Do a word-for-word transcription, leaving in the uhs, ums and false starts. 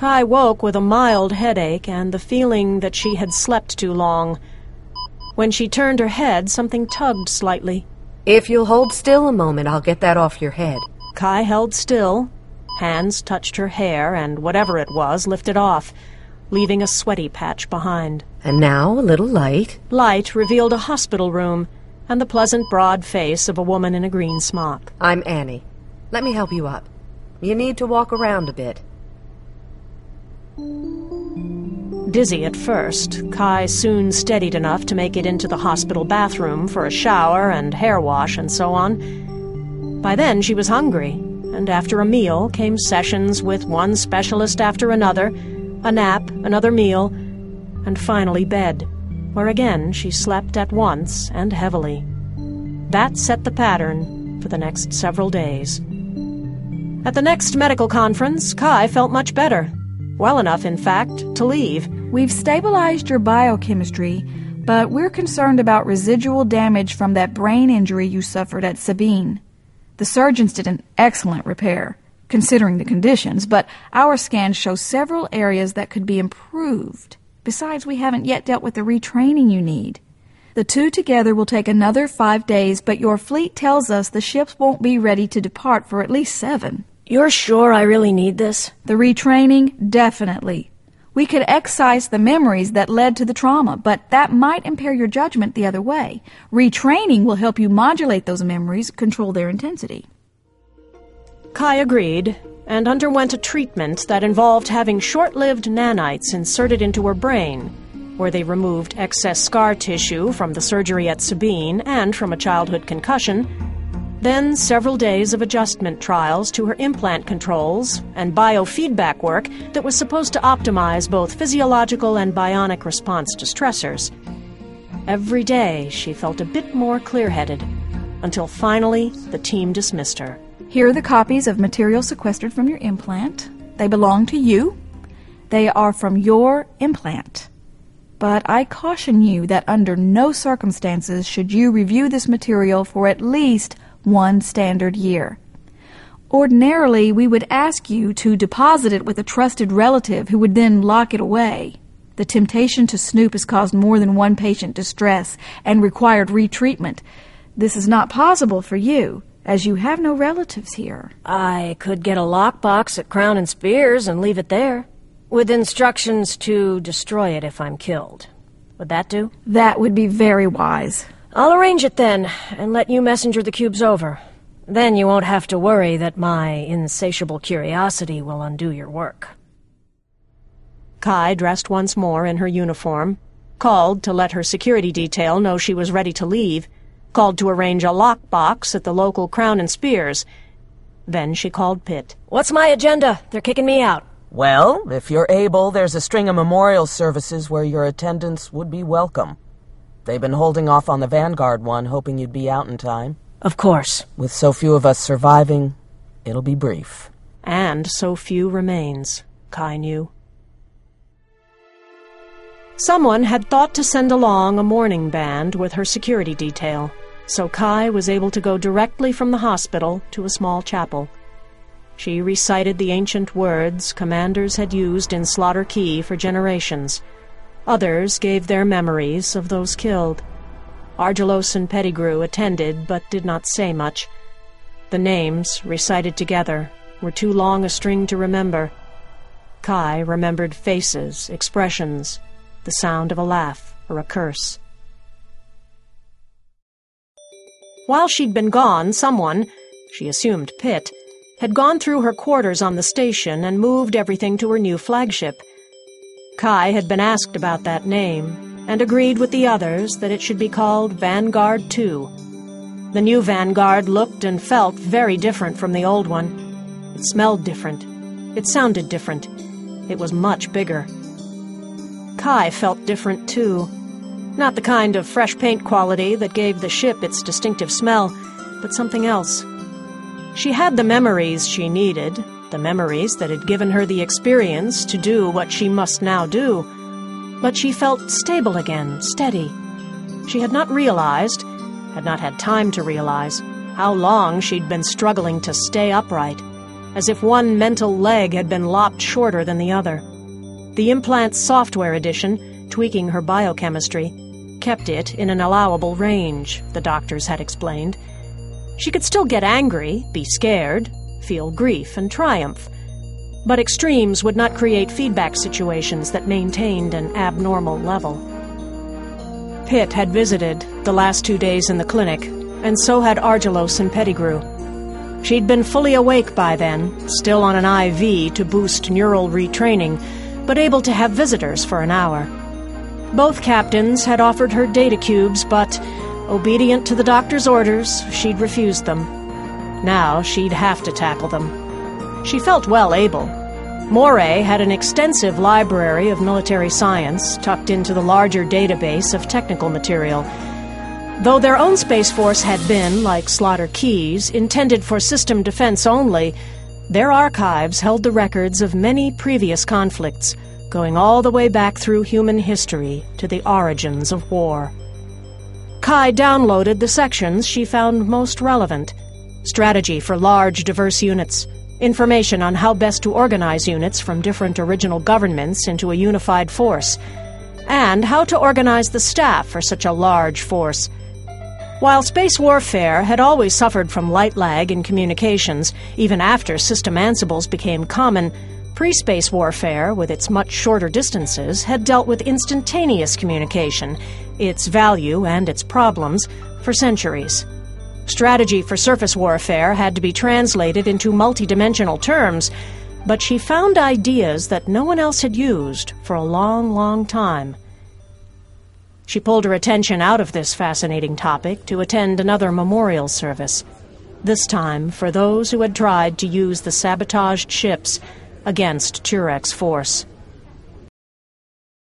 Kai woke with a mild headache and the feeling that she had slept too long. When she turned her head, something tugged slightly. If you'll hold still a moment, I'll get that off your head. Kai held still. Hands touched her hair, and whatever it was lifted off, leaving a sweaty patch behind. And now a little light. Light revealed a hospital room and the pleasant broad face of a woman in a green smock. I'm Annie. Let me help you up. You need to walk around a bit. Dizzy at first, Kai soon steadied enough to make it into the hospital bathroom for a shower and hair wash and so on. By then she was hungry, and after a meal came sessions with one specialist after another, a nap, another meal, and finally bed, where again she slept at once and heavily. That set the pattern for the next several days. At the next medical conference, Kai felt much better. Well enough, in fact, to leave. We've stabilized your biochemistry, but we're concerned about residual damage from that brain injury you suffered at Sabine. The surgeons did an excellent repair, considering the conditions, but our scans show several areas that could be improved. Besides, we haven't yet dealt with the retraining you need. The two together will take another five days, but your fleet tells us the ships won't be ready to depart for at least seven. You're sure I really need this? The retraining, definitely. We could excise the memories that led to the trauma, but that might impair your judgment the other way. Retraining will help you modulate those memories, control their intensity. Kai agreed, and underwent a treatment that involved having short-lived nanites inserted into her brain, where they removed excess scar tissue from the surgery at Sabine and from a childhood concussion. Then several days of adjustment trials to her implant controls and biofeedback work that was supposed to optimize both physiological and bionic response to stressors. Every day she felt a bit more clear-headed, until finally the team dismissed her. Here are the copies of material sequestered from your implant. They belong to you. They are from your implant. But I caution you that under no circumstances should you review this material for at least one standard year. Ordinarily, we would ask you to deposit it with a trusted relative who would then lock it away. The temptation to snoop has caused more than one patient distress and required retreatment. This is not possible for you, as you have no relatives here. I could get a lockbox at Crown and Spears and leave it there, with instructions to destroy it if I'm killed. Would that do? That would be very wise. I'll arrange it then, and let you messenger the cubes over. Then you won't have to worry that my insatiable curiosity will undo your work. Kai dressed once more in her uniform, called to let her security detail know she was ready to leave, called to arrange a lockbox at the local Crown and Spears. Then she called Pitt. What's my agenda? They're kicking me out. Well, if you're able, there's a string of memorial services where your attendance would be welcome. They've been holding off on the Vanguard one, hoping you'd be out in time. Of course. With so few of us surviving, it'll be brief. And so few remains, Kai knew. Someone had thought to send along a mourning band with her security detail, so Kai was able to go directly from the hospital to a small chapel. She recited the ancient words commanders had used in Slaughter Key for generations. Others gave their memories of those killed. Argelos and Pettigrew attended but did not say much. The names, recited together, were too long a string to remember. Kai remembered faces, expressions, the sound of a laugh or a curse. While she'd been gone, someone, she assumed Pitt, had gone through her quarters on the station and moved everything to her new flagship. Kai had been asked about that name, and agreed with the others that it should be called Vanguard two. The new Vanguard looked and felt very different from the old one. It smelled different. It sounded different. It was much bigger. Kai felt different, too. Not the kind of fresh paint quality that gave the ship its distinctive smell, but something else. She had the memories she needed, the memories that had given her the experience to do what she must now do. But she felt stable again, steady. She had not realized, had not had time to realize, how long she'd been struggling to stay upright. as if one mental leg had been lopped shorter than the other. The implant's software edition, tweaking her biochemistry, kept it in an allowable range, the doctors had explained. She could still get angry, be scared, feel grief and triumph, but extremes would not create feedback situations that maintained an abnormal level. Pitt had visited the last two days in the clinic, and so had Argelos and Pettigrew. She'd been fully awake by then, still on an I V to boost neural retraining, but able to have visitors for an hour. Both captains had offered her data cubes, but, obedient to the doctor's orders, she'd refused them. Now she'd have to tackle them. She felt well able. Moray had an extensive library of military science tucked into the larger database of technical material. Though their own Space Force had been, like Slaughter Keys, intended for system defense only, their archives held the records of many previous conflicts, going all the way back through human history to the origins of war. Kai downloaded the sections she found most relevant: strategy for large, diverse units, information on how best to organize units from different original governments into a unified force, and how to organize the staff for such a large force. While space warfare had always suffered from light lag in communications, even after system ansibles became common, pre-space warfare, with its much shorter distances, had dealt with instantaneous communication, its value and its problems, for centuries. Strategy for surface warfare had to be translated into multidimensional terms, but she found ideas that no one else had used for a long, long time. She pulled her attention out of this fascinating topic to attend another memorial service, this time for those who had tried to use the sabotaged ships against Turek's force.